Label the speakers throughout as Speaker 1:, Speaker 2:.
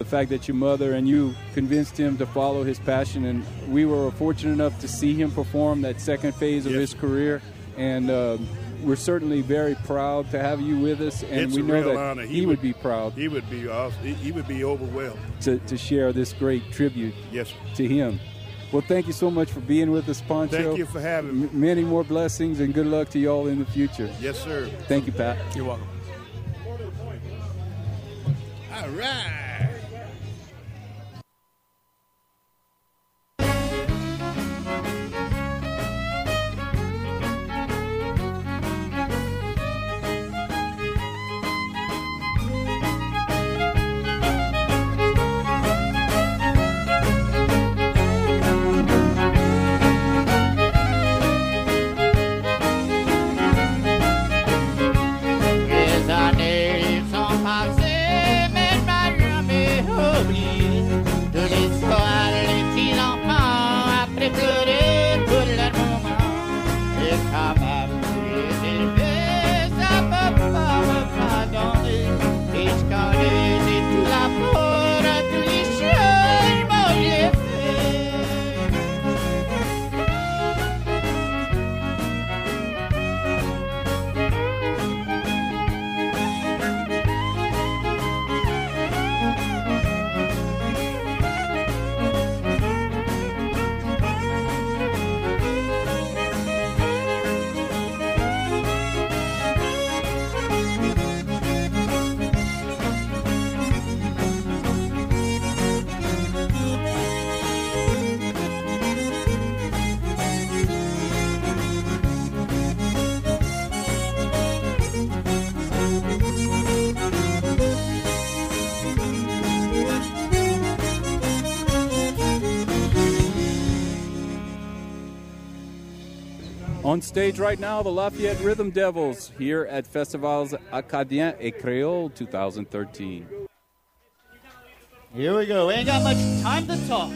Speaker 1: fact that your mother and you convinced him to follow his passion, and we were fortunate enough to see him perform that second phase of his career, and we're certainly very proud to have you with us, and
Speaker 2: it's
Speaker 1: we know that
Speaker 2: honor.
Speaker 1: He would be proud.
Speaker 2: He would be awesome. He would be overwhelmed
Speaker 1: to share this great tribute
Speaker 2: yes,
Speaker 1: to him. Well, thank you so much for being with us, Pancho.
Speaker 2: Thank you for having me.
Speaker 1: Many more blessings and good luck to you all in the future.
Speaker 2: Yes, sir.
Speaker 1: Thank you, Pat.
Speaker 3: You're welcome.
Speaker 2: All right.
Speaker 4: Les années sont passées, mais m'a jamais oublié. Tous les soirs, les petits enfants, après pleurer tout leur moment. Et quand ma pouille est élevée, ça peut pas me pardonner. Et je connais tout l'amour, tous les changements que j'ai fait.
Speaker 1: On stage right now, the Lafayette Rhythm Devils here at Festivals Acadiens et Créole 2013.
Speaker 4: Here we go. We ain't got much time to talk.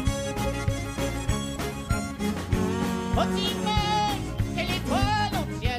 Speaker 4: Petit monde, quelle étoile au ciel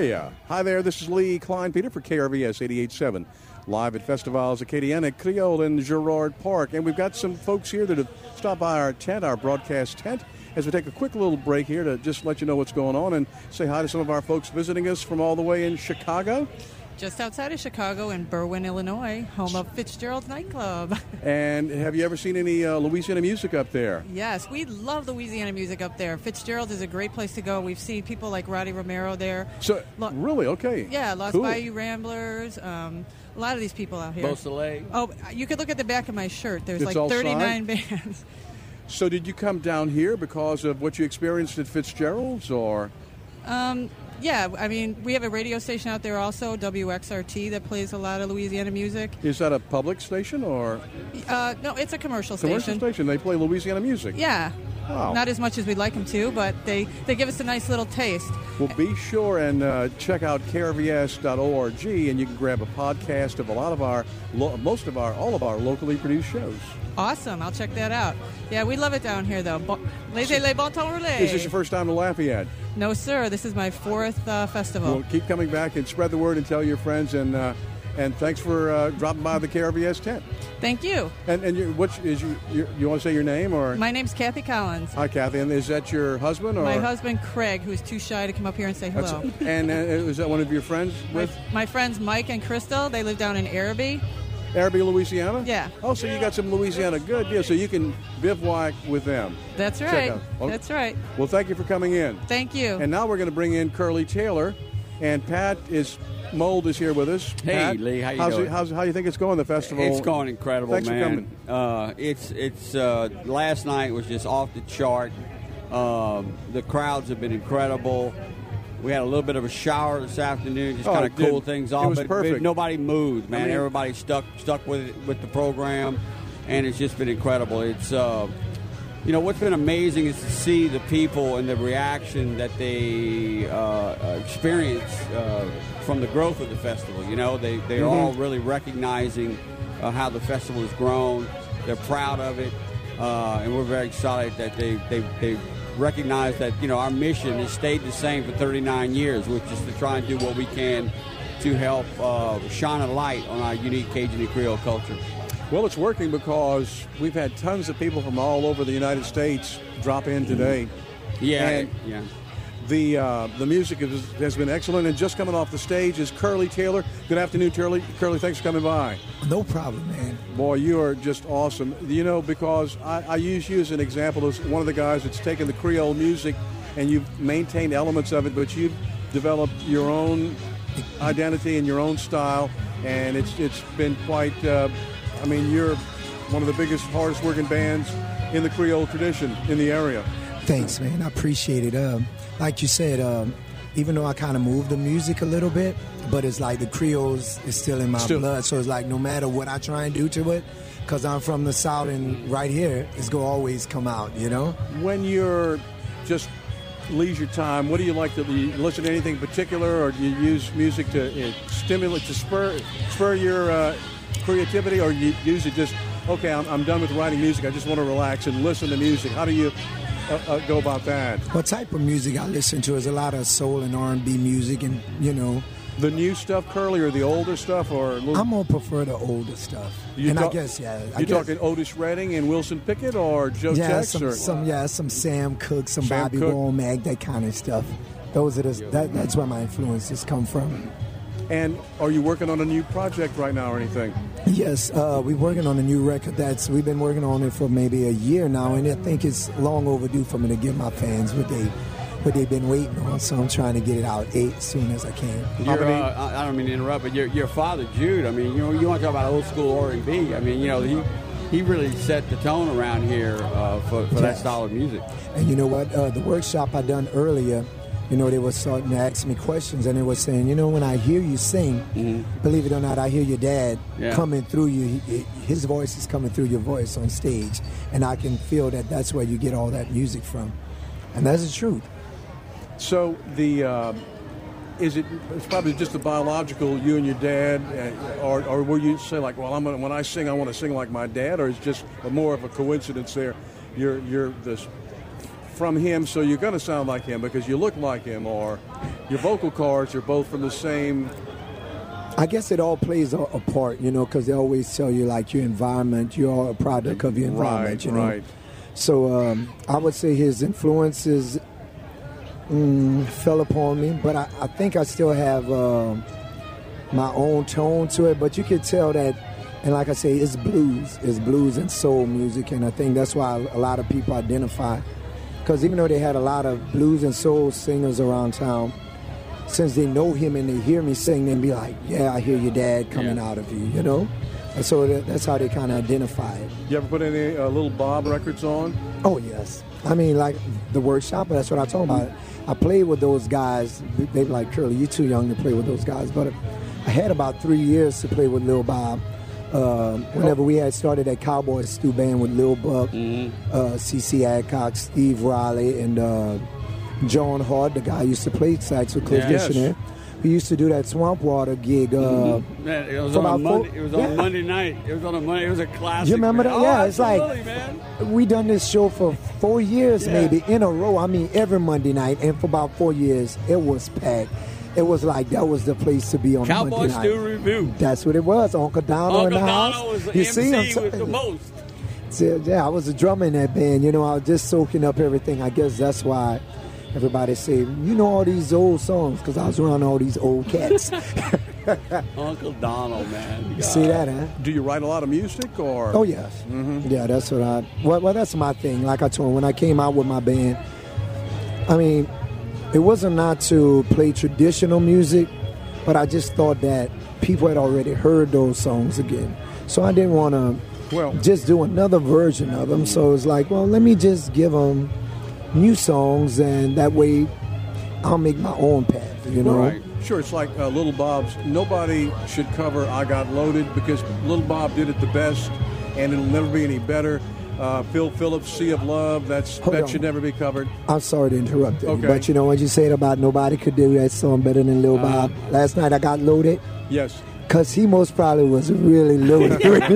Speaker 3: Yeah. Hi there, this is Lee Klein-Peter for KRVS 88.7, live at Festivals Acadiana Creole in Girard Park. And we've got some folks here that have stopped by our tent, our broadcast tent, as we take a quick little break here to just let you know what's going on and say hi to some of our folks visiting us from all the way in Chicago.
Speaker 5: Just outside of Chicago in Berwyn, Illinois, home of Fitzgerald's Nightclub.
Speaker 3: And have you ever seen any Louisiana music up there?
Speaker 5: Yes, we love Louisiana music up there. Fitzgerald's is a great place to go. We've seen people like Roddy Romero there.
Speaker 3: So, really? Okay.
Speaker 5: Yeah, Lost
Speaker 3: Cool.
Speaker 5: Bayou Ramblers. A lot of these people out here.
Speaker 6: Beausoleil.
Speaker 5: Oh, you could look at the back of my shirt. There's
Speaker 3: It's
Speaker 5: like
Speaker 3: all
Speaker 5: 39 bands.
Speaker 3: So did you come down here because of what you experienced at Fitzgerald's, or?
Speaker 5: Yeah, I mean, we have a radio station out there also, WXRT, that plays a lot of Louisiana music.
Speaker 3: Is that a public station or?
Speaker 5: No, it's a commercial station.
Speaker 3: Commercial station. They play Louisiana music.
Speaker 5: Yeah.
Speaker 3: Wow.
Speaker 5: Not as much as we'd like them to, but they give us a nice little taste.
Speaker 3: Well, be sure and check out krvs.org, and you can grab a podcast of a lot of our, all of our locally produced shows.
Speaker 5: Awesome. I'll check that out. Yeah, we love it down here, though. Laissez-les bon temps rouler.
Speaker 3: Is this your first time to Lafayette?
Speaker 5: No, sir. This is my fourth festival.
Speaker 3: Well, keep coming back and spread the word and tell your friends, and thanks for dropping by the KRVS tent.
Speaker 5: Thank you.
Speaker 3: And you want to say your name, or?
Speaker 5: My name's Kathy Collins.
Speaker 3: Hi, Kathy. And is that your husband, or?
Speaker 5: My husband, Craig, who's too shy to come up here and say hello.
Speaker 3: And is that one of your friends?
Speaker 5: My friends Mike and Crystal. They live down in Araby.
Speaker 3: Araby, Louisiana?
Speaker 5: Yeah.
Speaker 3: Oh, so you got some Louisiana good deal, so you can bivouac with them.
Speaker 5: That's right. That's right.
Speaker 3: Well, thank you for coming in.
Speaker 5: Thank you.
Speaker 3: And now we're going to bring in Curly Taylor, and Pat Mold is here with us.
Speaker 6: Hey,
Speaker 3: Pat,
Speaker 6: Lee, how you doing?
Speaker 3: How do you think it's going, the festival?
Speaker 6: It's going incredible,
Speaker 3: Thanks
Speaker 6: man.
Speaker 3: for coming.
Speaker 6: It's last night was just off the chart. The crowds have been incredible. We had a little bit of a shower this afternoon, just kind of cooled things off.
Speaker 3: It was perfect.
Speaker 6: But nobody moved, man.
Speaker 3: I mean,
Speaker 6: everybody stuck with the program, and it's just been incredible. It's what's been amazing is to see the people and the reaction that they experience from the growth of the festival. You know, they're all really recognizing how the festival has grown. They're proud of it, and we're very excited that they recognize that, you know, our mission has stayed the same for 39 years, which is to try and do what we can to help shine a light on our unique Cajun and Creole culture.
Speaker 3: Well, it's working because we've had tons of people from all over the United States drop in today.
Speaker 6: Yeah,
Speaker 3: and
Speaker 6: yeah.
Speaker 3: The music has been excellent, and just coming off the stage is Curly Taylor. Good afternoon, Curly. Curly, thanks for coming by.
Speaker 7: No problem, man.
Speaker 3: Boy, you are just awesome. You know, because I use you as an example as one of the guys that's taken the Creole music and you've maintained elements of it, but you've developed your own identity and your own style, and it's been quite. You're one of the biggest, hardest working bands in the Creole tradition in the area.
Speaker 7: Thanks, man. I appreciate it. Like you said, even though I kind of moved the music a little bit, but it's like the Creoles is still in my blood. So it's like no matter what I try and do to it, because I'm from the South and right here, it's going to always come out, you know?
Speaker 3: When you're just leisure time, what do you like to listen to anything particular, or do you use music to stimulate, to spur your creativity, or you use it just, okay, I'm done with writing music, I just want to relax and listen to music? How do you go about that?
Speaker 7: What type of music I listen to is a lot of soul and R&B music, and, you know.
Speaker 3: The new stuff, Curly, or the older stuff? Or
Speaker 7: I'm going to prefer the older stuff. I guess, yeah.
Speaker 3: You're talking Otis Redding and Wilson Pickett, or Joe Tex?
Speaker 7: Some Sam Cooke, some
Speaker 3: Sam
Speaker 7: Bobby
Speaker 3: Cooke.
Speaker 7: Womack, that kind of stuff. Those are that's where my influences come from.
Speaker 3: And are you working on a new project right now or anything?
Speaker 7: Yes, we're working on a new record. We've been working on it for maybe a year now, and I think it's long overdue for me to give my fans what they've been waiting on. So I'm trying to get it out as soon as I can.
Speaker 6: I don't mean to interrupt, but your father, Jude, I mean, you want to talk about old school R&B. I mean, you know, he really set the tone around here for that style of music.
Speaker 7: And you know what? The workshop I done earlier, you know, they were starting to ask me questions, and they were saying, you know, when I hear you sing, believe it or not, I hear your dad coming through you. His voice is coming through your voice on stage, and I can feel that that's where you get all that music from. And that's the truth.
Speaker 3: So it's probably just the biological, you and your dad, or will you say like, well, when I sing, I want to sing like my dad, or it's just more of a coincidence there? You're this from him, so you're going to sound like him because you look like him, or your vocal cords are both from the same.
Speaker 7: I guess it all plays a part, because they always tell you, like, your environment, you're a product of your environment,
Speaker 3: Right.
Speaker 7: So I would say his influences fell upon me, but I think I still have my own tone to it. But you could tell that, and like I say, it's blues and soul music, and I think that's why a lot of people identify. Because even though they had a lot of blues and soul singers around town, since they know him and they hear me sing, they'd be like, yeah, I hear your dad coming out of you, And so that's how they kind of identify it.
Speaker 3: You ever put any Little Bob records on?
Speaker 7: Oh, yes. I mean, like the workshop, that's what I talk about. I played with those guys. They were like, Curly, you're too young to play with those guys. But I had about 3 years to play with Lil Bob. Whenever we had started that Cowboy Stew band with Lil Buck, C.C. Adcock, Steve Riley, and John Hart, the guy who used to play sax with Cliff Dictionary. We used to do that Swamp Water gig.
Speaker 6: Man, it was on Monday. It was on Monday night. It was on a Monday. It was a classic.
Speaker 7: You remember that? Yeah, it's
Speaker 6: like, man.
Speaker 7: We done this show for 4 years maybe in a row. I mean, every Monday night, and for about 4 years, it was packed. It was like that was the place to be on
Speaker 6: Cowboy
Speaker 7: Monday night.
Speaker 6: Stew Review.
Speaker 7: That's what it was. Uncle Donald in the house.
Speaker 6: Uncle Donald was
Speaker 7: you
Speaker 6: the
Speaker 7: see,
Speaker 6: MC with the most.
Speaker 7: So, yeah, I was a drummer in that band. I was just soaking up everything. I guess that's why everybody say, all these old songs, because I was around all these old cats.
Speaker 6: Uncle Donald, man.
Speaker 7: You see that, huh?
Speaker 3: Do you write a lot of music, or?
Speaker 7: Oh, yes. Yeah, that's what well, that's my thing. Like I told him, when I came out with my band, I mean, it wasn't not to play traditional music, but I just thought that people had already heard those songs again. So I didn't want to just do another version of them. So it was like, well, let me just give them new songs, and that way I'll make my own path,
Speaker 3: Right. Sure, it's like Little Bob's. Nobody should cover I Got Loaded, because Little Bob did it the best, and it'll never be any better. Phil Phillips, Sea of Love, that should never be covered.
Speaker 7: I'm sorry to interrupt you, but what you said about nobody could do that song better than Lil Bob. Last night I Got Loaded.
Speaker 3: Yes.
Speaker 7: Because he most probably was really loaded.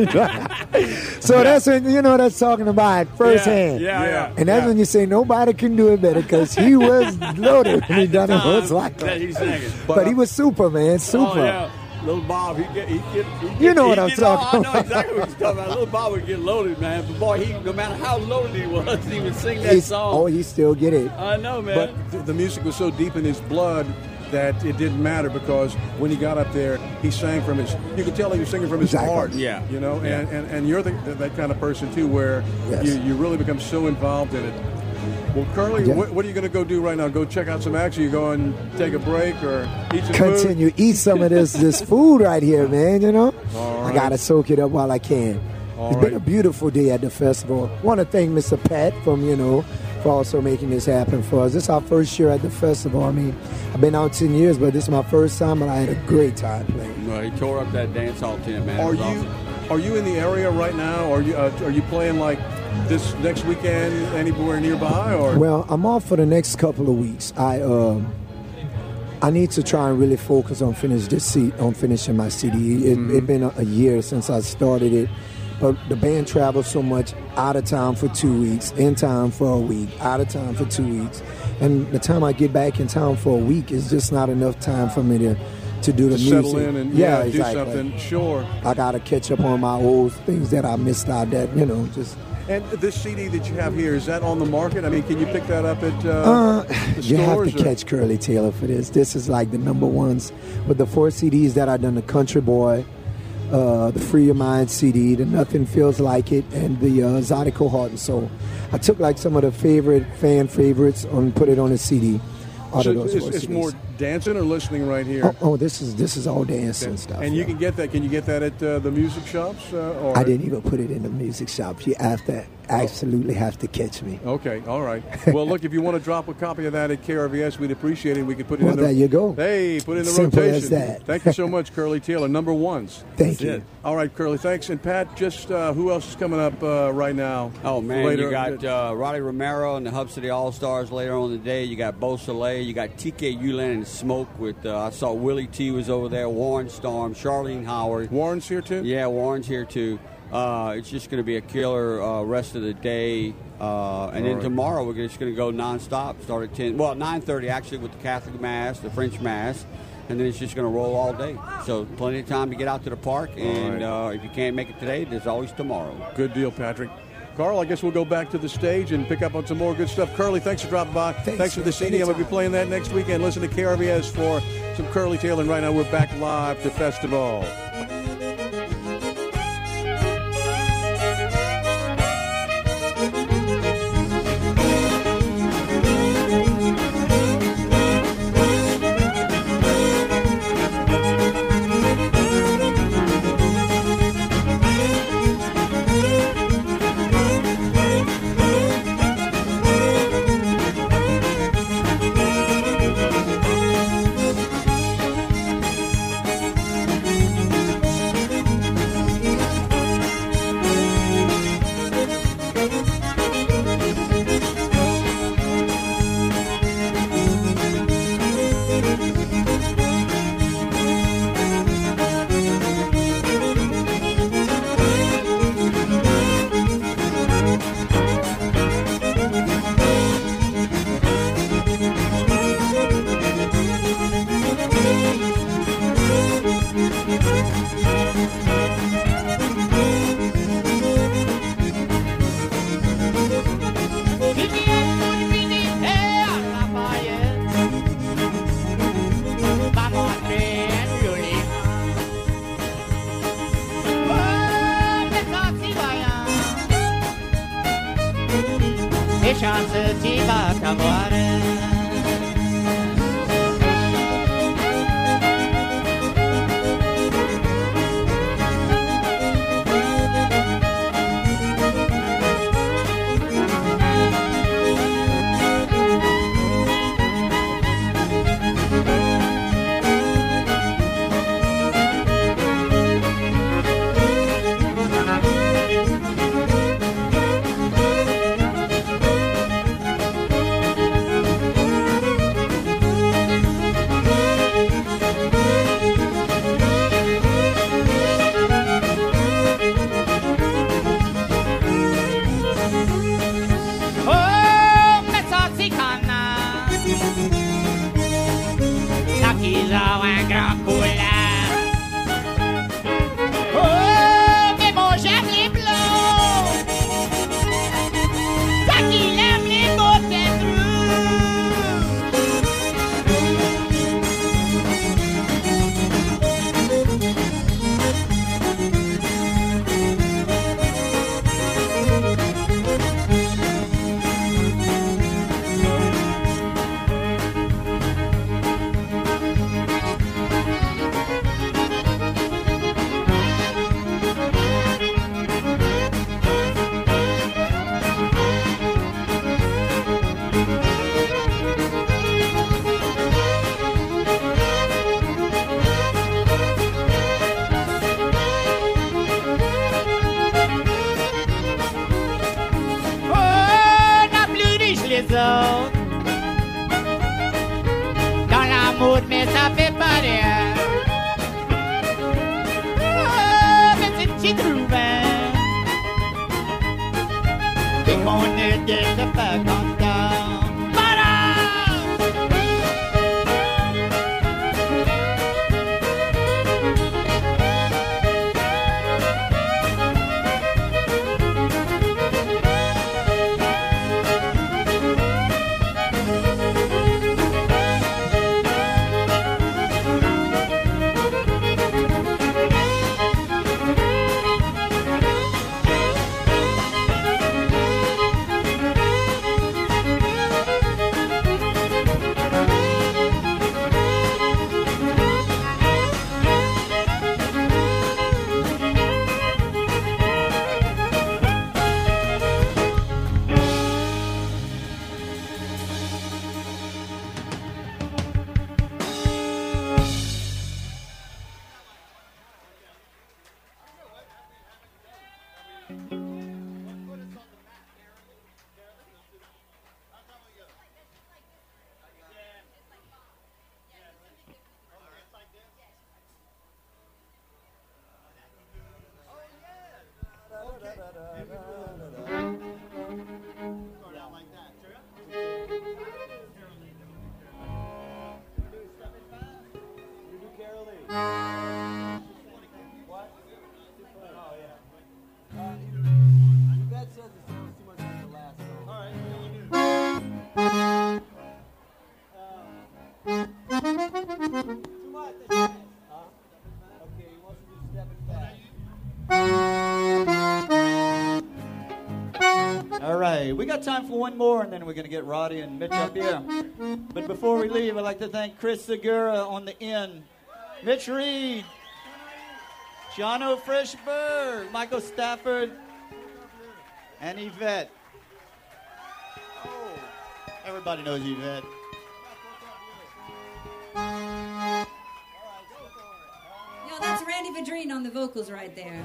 Speaker 7: So that's when, that's talking about firsthand.
Speaker 6: Yeah.
Speaker 7: And that's when you say nobody can do it better, because he was loaded when he done it. Was like
Speaker 6: that. He's singing.
Speaker 7: But he was super, man. Super.
Speaker 6: Oh, yeah. Little Bob, he get
Speaker 7: you know what I'm talking about.
Speaker 6: I know exactly what you're talking about. Little Bob would get loaded, man. But boy, no matter how loaded he was, he would sing that song.
Speaker 7: Oh, he still get it.
Speaker 6: I know, man.
Speaker 3: But the music was so deep in his blood that it didn't matter, because when he got up there, he sang from you could tell he was singing from his heart.
Speaker 6: Yeah.
Speaker 3: And you're that kind of person too, where you really become so involved in it. Well, Curly, what are you going to go do right now? Go check out some action? You go and take a break, or eat some
Speaker 7: food? Eat some of this food right here, man,
Speaker 3: All right.
Speaker 7: I got to soak it up while I can. It's been a beautiful day at the festival. I want to thank Mr. Pat for also making this happen for us. This is our first year at the festival. I mean, I've been out 10 years, but this is my first time, and I had a great time playing.
Speaker 6: Well, he tore up that dance hall tent, man.
Speaker 3: Are you in the area right now? Are you playing like this next weekend anywhere nearby? Or?
Speaker 7: Well, I'm off for the next couple of weeks. I need to try and really focus on finishing my CD. It's been a year since I started it. But the band travels so much, out of town for 2 weeks, in town for a week, out of town for 2 weeks. And the time I get back in town for a week is just not enough time for me to do the music.
Speaker 3: Settle in and
Speaker 7: exactly.
Speaker 3: do something, sure.
Speaker 7: I got to catch up on my old things that I missed out just...
Speaker 3: And this CD that you have here, is that on the market? I mean, can you pick that up at the stores?
Speaker 7: You have to catch Curly Taylor for this. This is like the number ones. With the 4 CDs that I've done, the Country Boy, the Free Your Mind CD, the Nothing Feels Like It, and the Zydeco Heart and Soul. I took like some of the fan favorites and put it on a CD.
Speaker 3: So it's more dancing or listening right here?
Speaker 7: Oh, this is all dancing stuff.
Speaker 3: And you can get that. Can you get that at the music shops? Or?
Speaker 7: I didn't even put it in the music shops. You absolutely have to catch me.
Speaker 3: Okay, all right. Well, look, if you want to drop a copy of that at KRVS, we'd appreciate it. We could put it in
Speaker 7: there you go.
Speaker 3: Hey, put it in the
Speaker 7: Simple
Speaker 3: rotation.
Speaker 7: As that.
Speaker 3: Thank you so much, Curly Taylor. Number ones.
Speaker 7: Thank you.
Speaker 3: All right, Curly, thanks. And Pat, just who else is coming up right now?
Speaker 6: Oh, man, you got Roddy Romero and the Hub City All-Stars later on in the day. You got Beau Soleil. You got TK Ulan and Smoke with, I saw Willie T was over there, Warren Storm, Charlene Howard.
Speaker 3: Warren's here, too?
Speaker 6: Yeah, Warren's here, too. It's just going to be a killer rest of the day. And then tomorrow we're just going to go nonstop, start at 9:30 actually with the Catholic Mass, the French Mass, and then it's just going to roll all day. So plenty of time to get out to the park, and if you can't make it today, there's always tomorrow.
Speaker 3: Good deal, Patrick. Carl, I guess we'll go back to the stage and pick up on some more good stuff. Curly, thanks for dropping by. Thanks for the CD. I'm going to be playing that next weekend. Listen to KRBS for some Curly Taylor. And right now we're back live to Festival.
Speaker 8: All right, we got time for one more, and then we're going to get Roddy and Mitch up here. But before we leave, I'd like to thank Chris Segura on the end, Mitch Reed, Jono Frischberg, Michael Stafford, and Yvette. Oh, everybody knows Yvette.
Speaker 9: Yo, that's Randy Vadrine on the vocals right there.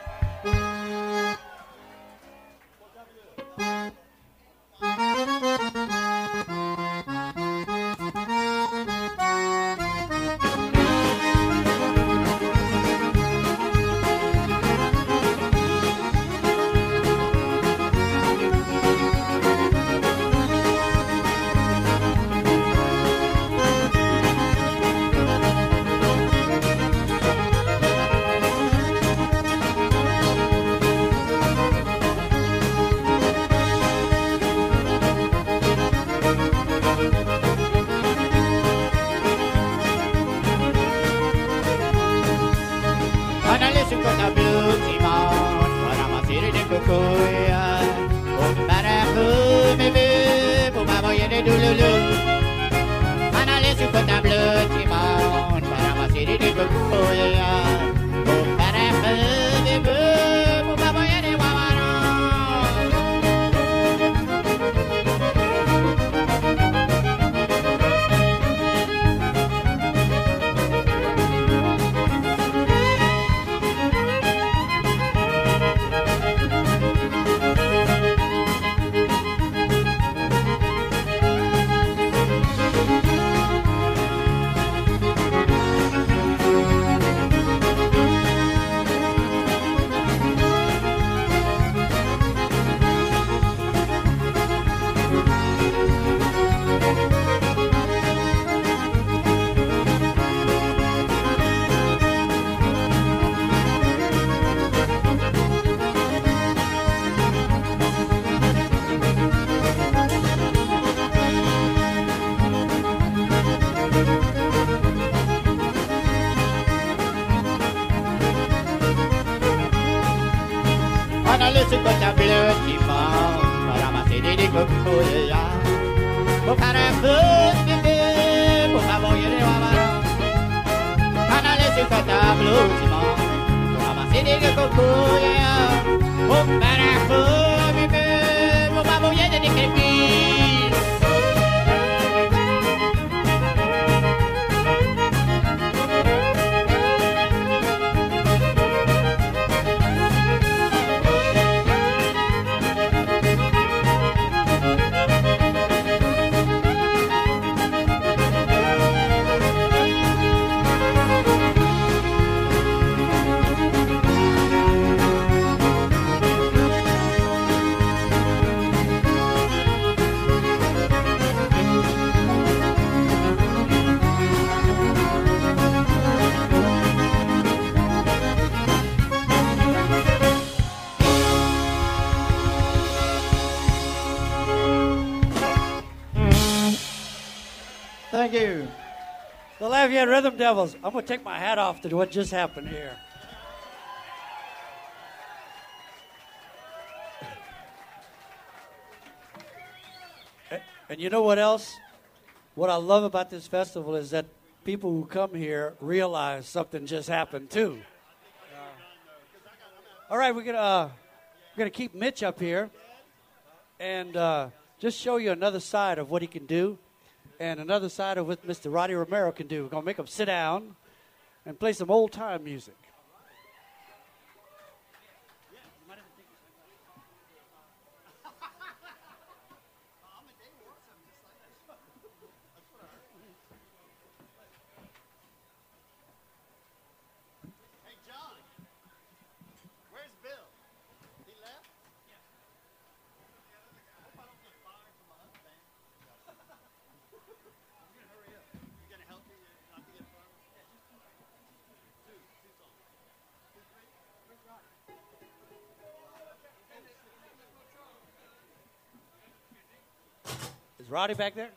Speaker 10: Thank you. The Lafayette Rhythm Devils. I'm going to take my hat off to what just happened here. And you know what else? What I love about this festival is that people who come here realize something just happened too. All right, we're gonna keep Mitch up here and just show you another side of what he can do. And another side of what Mr. Roddy Romero can do. We're going to make him sit down and play some old-time music.
Speaker 8: Hey, John, where's Bill? He left?
Speaker 10: Roddy back there?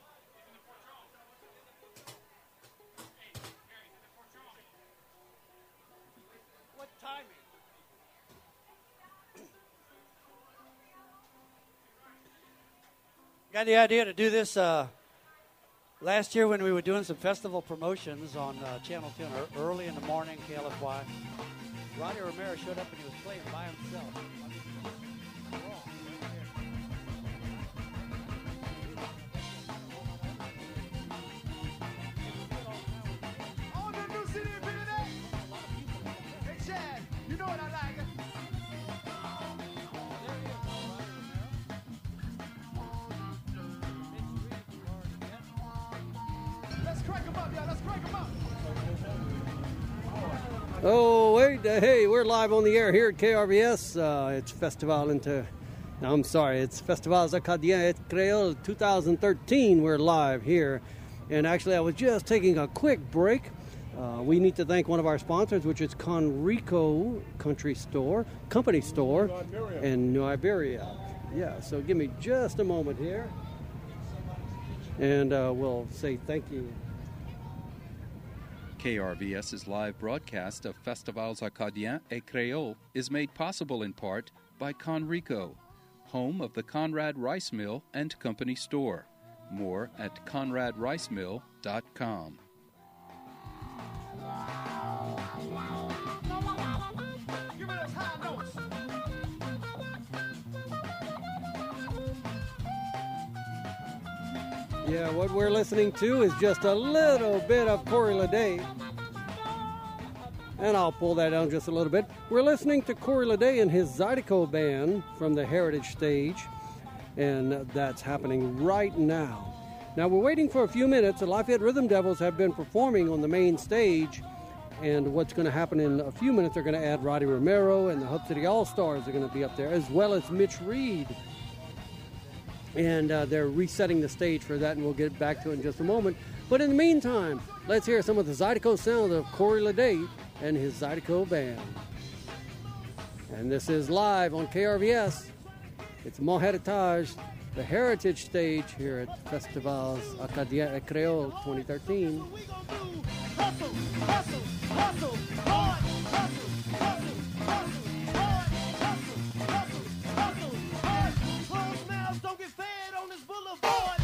Speaker 10: What timing? Got the idea to do this last year when we were doing some festival promotions on Channel 10 early in the morning, KLFY. Roddy Romero showed up and he was playing by himself.
Speaker 11: You know what I like? Let's crank them up, y'all. Let's crank them up.
Speaker 12: Oh, wait. Hey, we're live on the air here at KRVS. It's it's Festivals Acadiens et Creole 2013. We're live here. And actually, I was just taking a quick break. We need to thank one of our sponsors, which is Conrico Company Store in New Iberia. Yeah, so give me just a moment here, and we'll say thank you.
Speaker 13: KRVS's live broadcast of Festivals Acadiens et Creole is made possible in part by Conrico, home of the Conrad Rice Mill and Company Store. More at conradricemill.com.
Speaker 12: Yeah, what we're listening to is just a little bit of Corey Lede. And I'll pull that down just a little bit. We're listening to Corey Lede and his Zydeco band from the Heritage Stage. And that's happening right now. Now, we're waiting for a few minutes. The Lafayette Rhythm Devils have been performing on the main stage. And what's going to happen in a few minutes, they're going to add Roddy Romero, and the Hub City All-Stars are going to be up there, as well as Mitch Reed. And they're resetting the stage for that, and we'll get back to it in just a moment. But in the meantime, let's hear some of the Zydeco sound of Corey Lede and his Zydeco band. And this is live on KRVS. It's Mon Heritage, the Heritage Stage here at Festivals Acadiens et Creole 2013.
Speaker 11: Hustle, hustle, hustle, hard, hustle, hustle, hustle, hard, hustle, hustle, hustle, hard. Closed mouths don't get fed on this boulevard.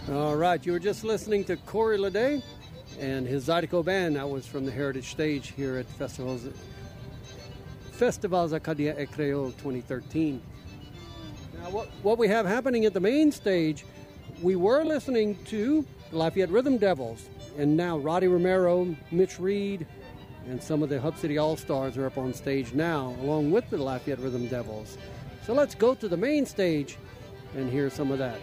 Speaker 12: All right, you were just listening to Corey Lede and his Zydeco band. That was from the Heritage Stage here at Festivals Acadiens et Creoles 2013. Now, what we have happening at the main stage, we were listening to the Lafayette Rhythm Devils, and now Roddy Romero, Mitch Reed, and some of the Hub City All-Stars are up on stage now, along with the Lafayette Rhythm Devils. So let's go to the main stage and hear some of that.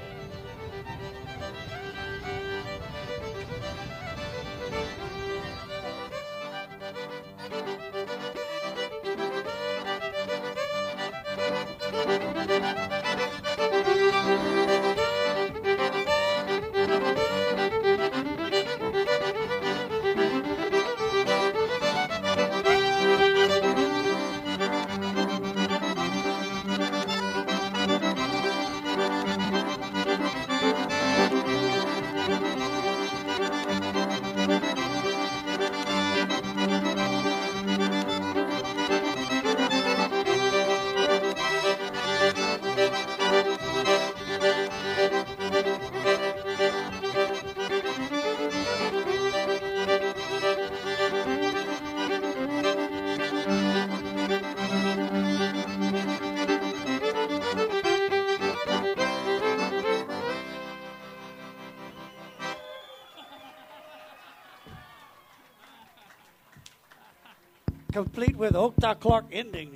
Speaker 10: Complete with Octa Clark ending.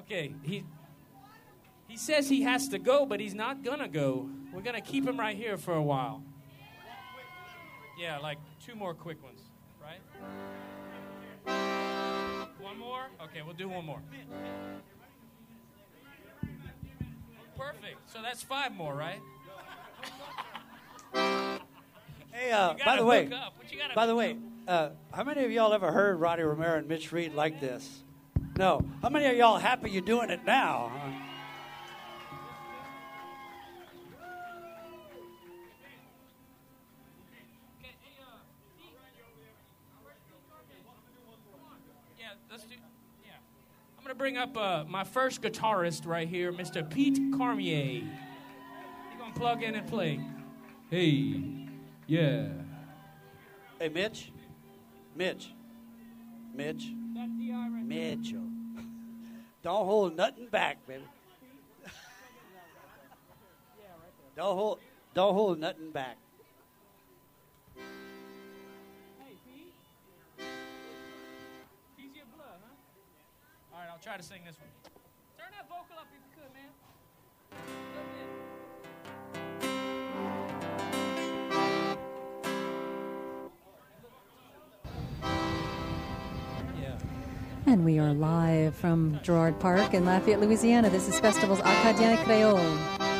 Speaker 14: Okay, he says he has to go, but he's not gonna go. We're gonna keep him right here for a while. Yeah, like 2 more quick ones, right? 1 more? Okay, we'll do 1 more. Perfect. So that's 5 more, right?
Speaker 10: Hey, by the way, how many of y'all ever heard Roddy Romero and Mitch Reed like this? No. How many of y'all happy you're doing it now?
Speaker 14: I'm going to bring up my first guitarist right here, Mr. Pete Cormier. He's going to plug in and play. Hey, yeah.
Speaker 10: Hey, Mitch. Mitchell. Don't hold nothing back, baby. Don't hold nothing back.
Speaker 14: Hey, Pete. He's your blood, huh? All right, I'll try to sing this one. Turn that vocal up if you could, man.
Speaker 15: And we are live from Girard Park in Lafayette, Louisiana. This is Festival's Acadien Creole.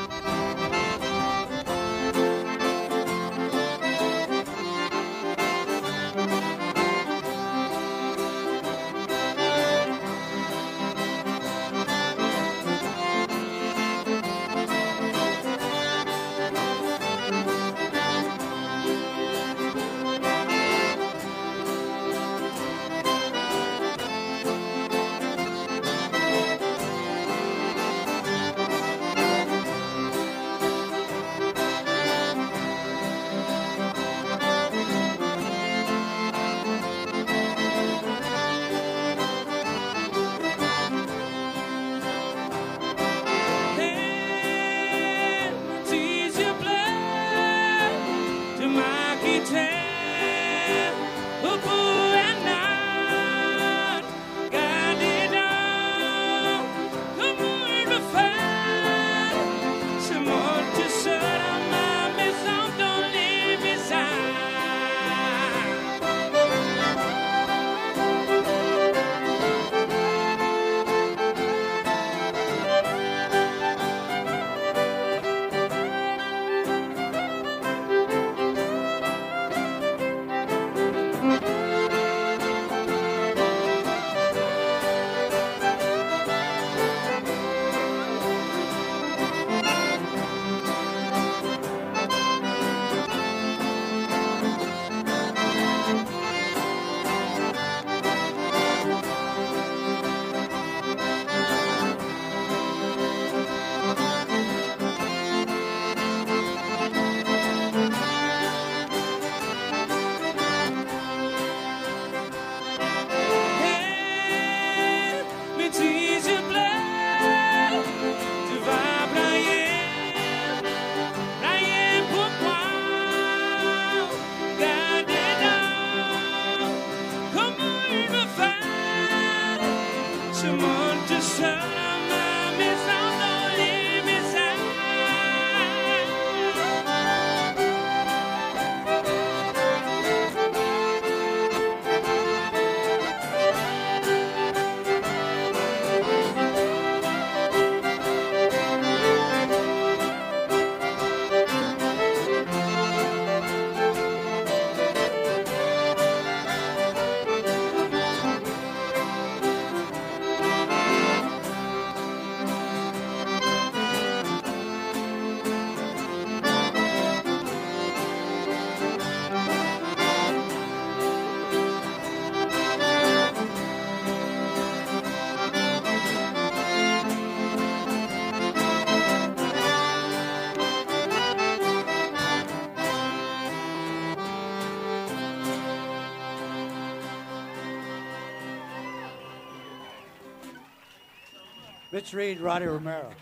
Speaker 10: Mitch Reed, Roddy Romero.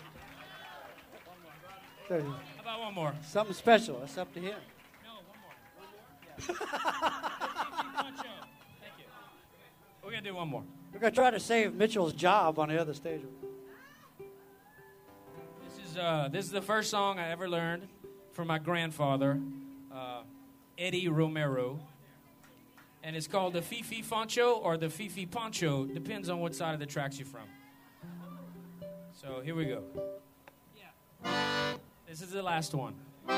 Speaker 14: How about 1 more?
Speaker 10: Something special. It's up to him.
Speaker 14: No, 1 more. Thank you. We're going to do 1 more.
Speaker 10: We're going to try to save Mitchell's job on the other stage.
Speaker 14: This is the first song I ever learned from my grandfather, Eddie Romero. And it's called the Fifi Fancho or the Fifi Poncho. Depends on what side of the tracks you're from. So here we go. This is the last one.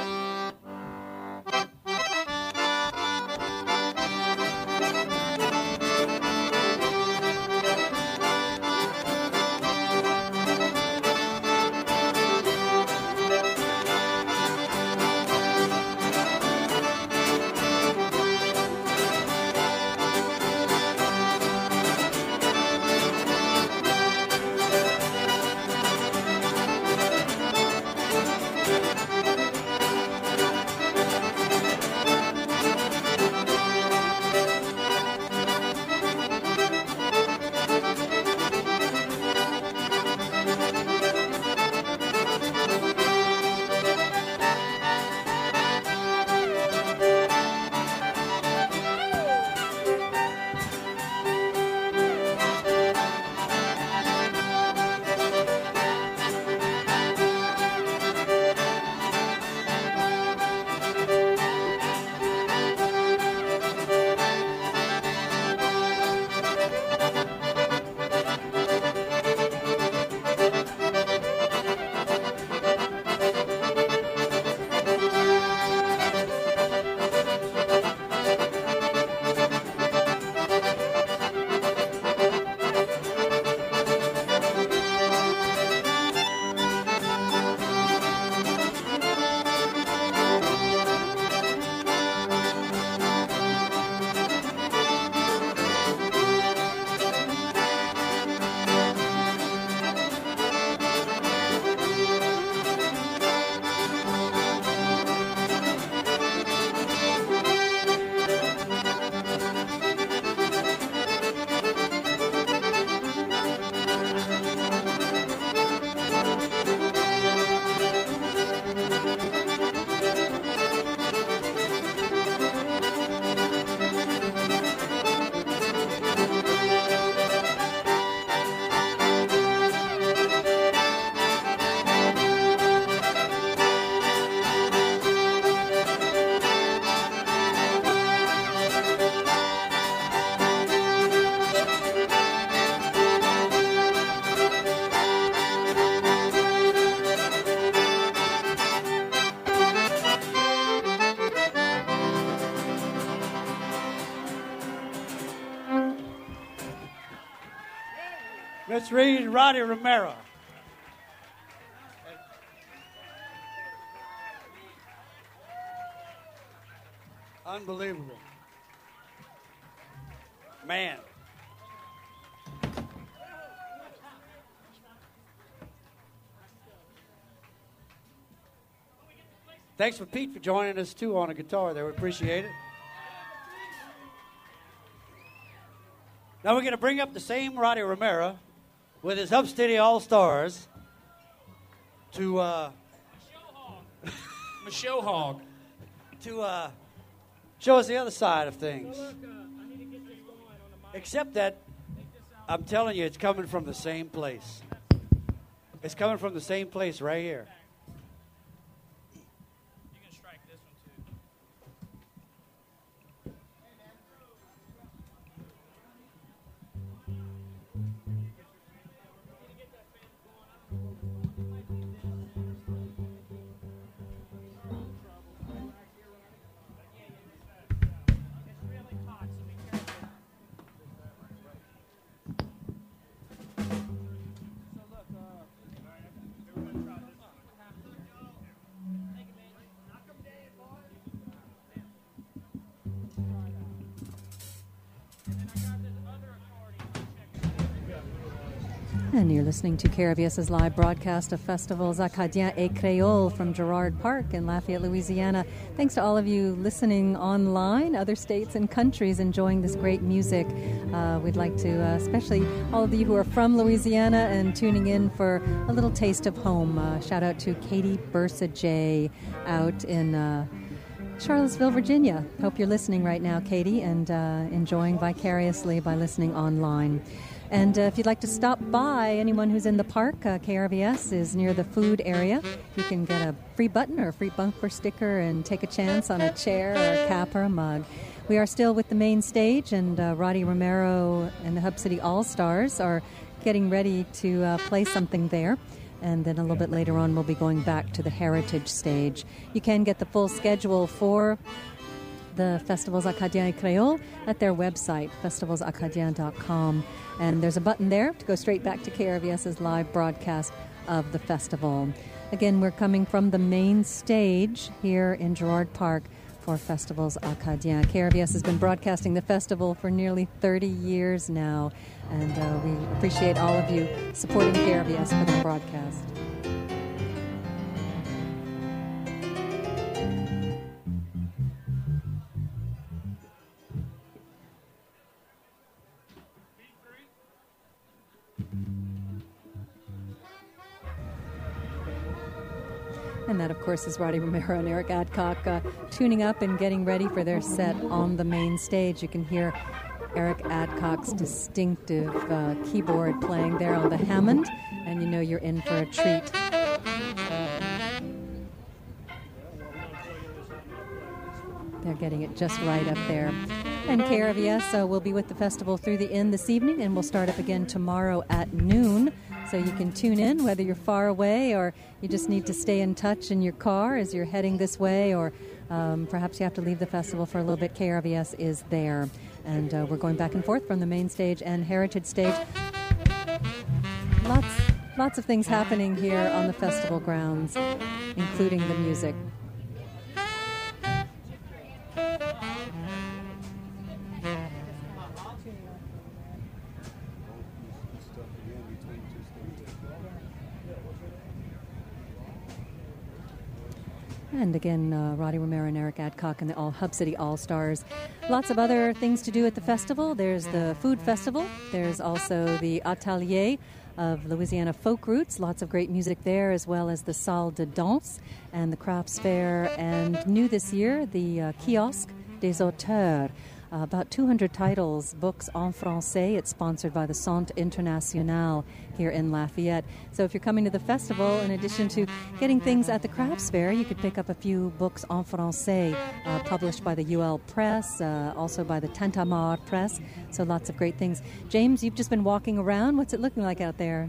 Speaker 10: Mitch Reed and Roddy Romero. Unbelievable. Man. Thanks for Pete for joining us too on a guitar there. We appreciate it. Now we're going to bring up the same Roddy Romero with his Upsteady All-Stars to
Speaker 14: Michelle Hogg
Speaker 10: to show us the other side of things. Except that I'm telling you, it's coming from the same place. It's coming from the same place right here.
Speaker 15: And you're listening to KRVS's live broadcast of Festivals Acadiens et Créoles from Girard Park in Lafayette, Louisiana. Thanks to all of you listening online, other states and countries enjoying this great music. We'd like to, especially all of you who are from Louisiana and tuning in for a little taste of home. Shout out to Katie Bursa J out in Charlottesville, Virginia. Hope you're listening right now, Katie, and enjoying vicariously by listening online. And if you'd like to stop by, anyone who's in the park, KRVS is near the food area. You can get a free button or a free bumper sticker and take a chance on a chair or a cap or a mug. We are still with the main stage, and Roddy Romero and the Hub City All-Stars are getting ready to play something there. And then a little bit later on, we'll be going back to the Heritage stage. You can get the full schedule for the Festivals Acadiens et Créoles at their website, festivalsacadiens.com. And there's a button there to go straight back to KRVS's live broadcast of the festival. Again, we're coming from the main stage here in Girard Park for Festivals Acadiens. KRVS has been broadcasting the festival for nearly 30 years now, and we appreciate all of you supporting KRVS for the broadcast. And that, of course, is Roddy Romero and Eric Adcock tuning up and getting ready for their set on the main stage. You can hear Eric Adcock's distinctive keyboard playing there on the Hammond, and you know you're in for a treat. They're getting it just right up there. And KRVS will be with the festival through the end this evening, and we'll start up again tomorrow at noon. So you can tune in whether you're far away or you just need to stay in touch in your car as you're heading this way, or perhaps you have to leave the festival for a little bit. KRVS is there. And we're going back and forth from the main stage and Heritage stage. Lots of things happening here on the festival grounds, including the music. And again, Roddy Romero and Eric Adcock and the Hub City All-Stars. Lots of other things to do at the festival. There's the food festival. There's also the Atelier of Louisiana Folk Roots. Lots of great music there, as well as the Salle de Danse and the Crafts Fair. And new this year, the Kiosque des Auteurs. About 200 titles, books en français. It's sponsored by the Centre International here in Lafayette. So if you're coming to the festival, in addition to getting things at the Crafts Fair, you could pick up a few books en français published by the UL Press, also by the Tintamarre Press. So lots of great things. James, you've just been walking around. What's it looking like out there?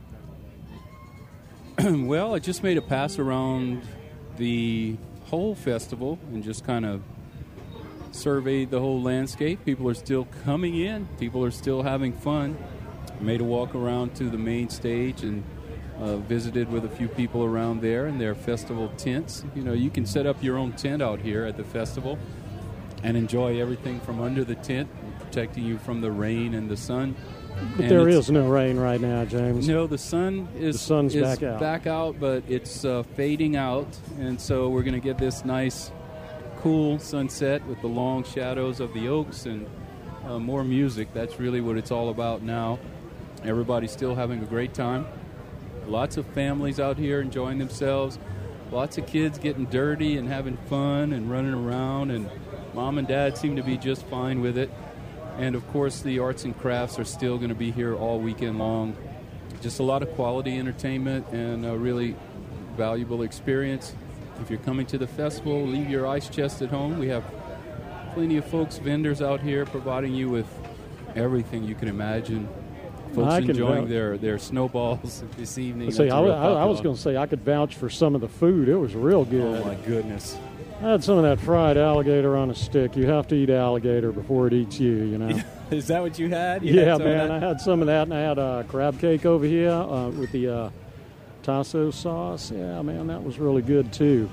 Speaker 1: Well, I just made a pass around the whole festival and just kind of surveyed the whole landscape. People are still coming in. People are still having fun. I made a walk around to the main stage and visited with a few people around there in their festival tents. You know, you can set up your own tent out here at the festival and enjoy everything from under the tent, protecting you from the rain and the sun.
Speaker 16: But and there is no rain right now, James.
Speaker 1: No, the sun's back out, but it's fading out, and so we're going to get this nice cool sunset with the long shadows of the oaks and more music. That's really what it's all about now. Everybody's still having a great time. Lots of families out here enjoying themselves. Lots of kids getting dirty and having fun and running around, and mom and dad seem to be just fine with it. And of course the arts and crafts are still going to be here all weekend long. Just a lot of quality entertainment and a really valuable experience. If you're coming to the festival, leave your ice chest at home. We have plenty of vendors out here providing you with everything you can imagine. Folks enjoying their snowballs this evening.
Speaker 16: See, I was going to say I could vouch for some of the food. It was real good.
Speaker 1: Oh, my goodness.
Speaker 16: I had some of that fried alligator on a stick. You have to eat alligator before it eats you, you know.
Speaker 1: Is that what you had?
Speaker 16: Yeah, man. I had some of that, and I had crab cake over here with the tasso sauce. Yeah, man, that was really good, too.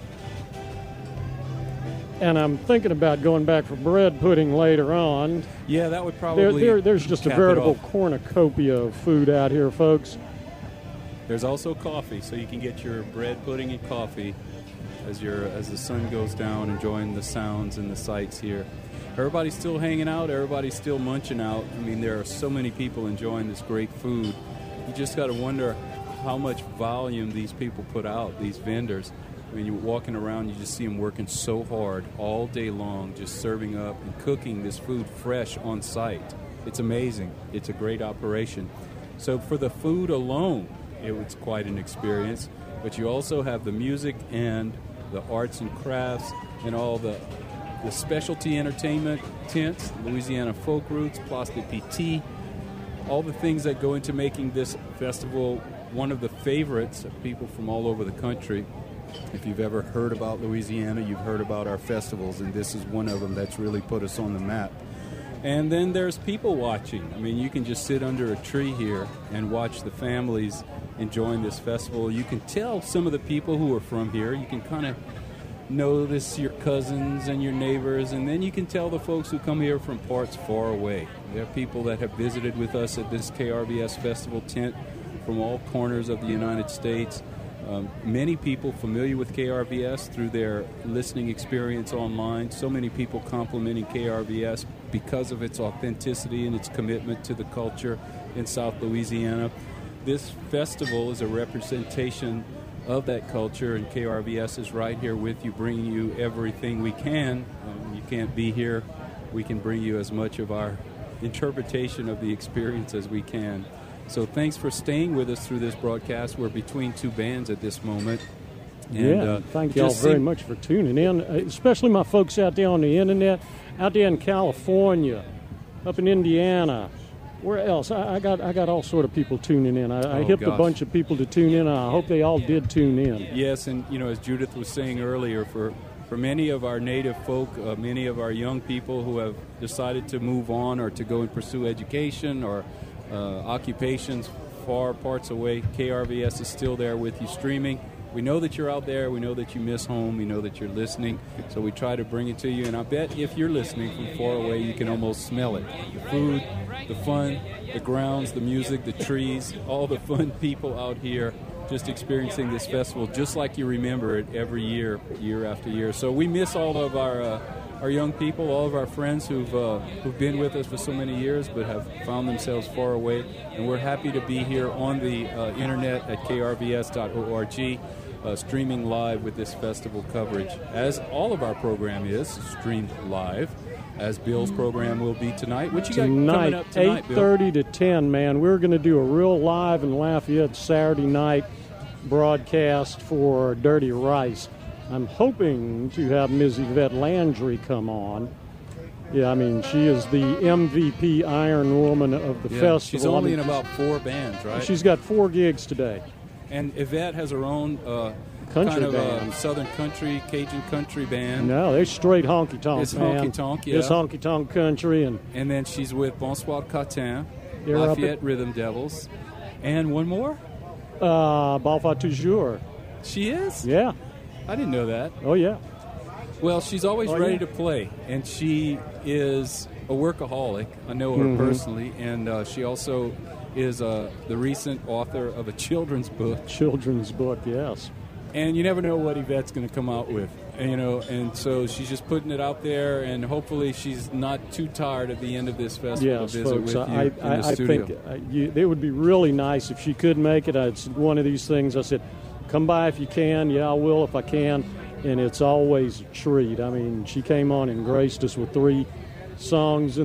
Speaker 16: And I'm thinking about going back for bread pudding later on.
Speaker 1: Yeah, that would probably
Speaker 16: There's just a veritable cornucopia of food out here, folks.
Speaker 1: There's also coffee, so you can get your bread pudding and coffee as the sun goes down, enjoying the sounds and the sights here. Everybody's still hanging out. Everybody's still munching out. I mean, there are so many people enjoying this great food. You just got to wonder how much volume these people put out, these vendors. I mean, you're walking around, you just see them working so hard all day long, just serving up and cooking this food fresh on site. It's amazing. It's a great operation. So for the food alone, it was quite an experience. But you also have the music and the arts and crafts and all the specialty entertainment tents, Louisiana Folk Roots, Place de Pitti, all the things that go into making this festival one of the favorites of people from all over the country. If you've ever heard about Louisiana, you've heard about our festivals, and this is one of them that's really put us on the map. And then there's people watching. I mean, you can just sit under a tree here and watch the families enjoying this festival. You can tell some of the people who are from here. You can kind of notice your cousins and your neighbors, and then you can tell the folks who come here from parts far away. There are people that have visited with us at this KRVS festival tent from all corners of the United States. Many people familiar with KRVS through their listening experience online. So many people complimenting KRVS because of its authenticity and its commitment to the culture in South Louisiana. This festival is a representation of that culture, and KRVS is right here with you, bringing you everything we can. You can't be here. We can bring you as much of our interpretation of the experience as we can. So thanks for staying with us through this broadcast. We're between two bands at this moment. And,
Speaker 16: thank you all very much for tuning in, especially my folks out there on the internet, out there in California, up in Indiana. Where else? I got all sort of people tuning in. I hipped a bunch of people to tune in. I hope they all did tune in.
Speaker 1: Yes, and as Judith was saying earlier, for many of our native folk, many of our young people who have decided to move on or to go and pursue education or occupations far parts away, KRVS is still there with you streaming. We know that you're out there. We know that you miss home. We know that you're listening. So we try to bring it to you. And I bet if you're listening from far away, you can almost smell it. The food, the fun, the grounds, the music, the trees, all the fun people out here just experiencing this festival just like you remember it every year, year after year. So we miss all of our young people, all of our friends who've been with us for so many years but have found themselves far away. And we're happy to be here on the internet at krvs.org. Streaming live with this festival coverage, as all of our program is streamed live, as Bill's program will be tonight. What you got coming up tonight, Bill?
Speaker 16: 8:30 to 10, man. We're going to do a real live in Lafayette Saturday night broadcast for Dirty Rice. I'm hoping to have Ms. Yvette Landry come on. Yeah, I mean, she is the MVP Iron Woman of the festival.
Speaker 1: She's only in about 4 bands, right?
Speaker 16: She's got 4 gigs today.
Speaker 1: And Yvette has her own
Speaker 16: country
Speaker 1: kind of
Speaker 16: band.
Speaker 1: Southern country, Cajun country band.
Speaker 16: No, they're straight honky-tonk,
Speaker 1: It's
Speaker 16: man.
Speaker 1: honky-tonk, yeah.
Speaker 16: It's honky-tonk country. And
Speaker 1: then she's with Bonsoir Catin,
Speaker 16: They're up
Speaker 1: Lafayette Rhythm Devils. And one more?
Speaker 16: Balfa Toujours.
Speaker 1: She is?
Speaker 16: Yeah.
Speaker 1: I didn't know that.
Speaker 16: Oh, yeah.
Speaker 1: Well, she's always ready to play, and she is a workaholic. I know her personally, and she also is the recent author of a children's book.
Speaker 16: Children's book, yes.
Speaker 1: And you never know what Yvette's going to come out with, and so she's just putting it out there, and hopefully she's not too tired at the end of this festival to visit
Speaker 16: folks,
Speaker 1: with you in the studio.
Speaker 16: I think it would be really nice if she could make it. It's one of these things I said, come by if you can. Yeah, I will if I can. And it's always a treat. I mean, she came on and graced us with 3 songs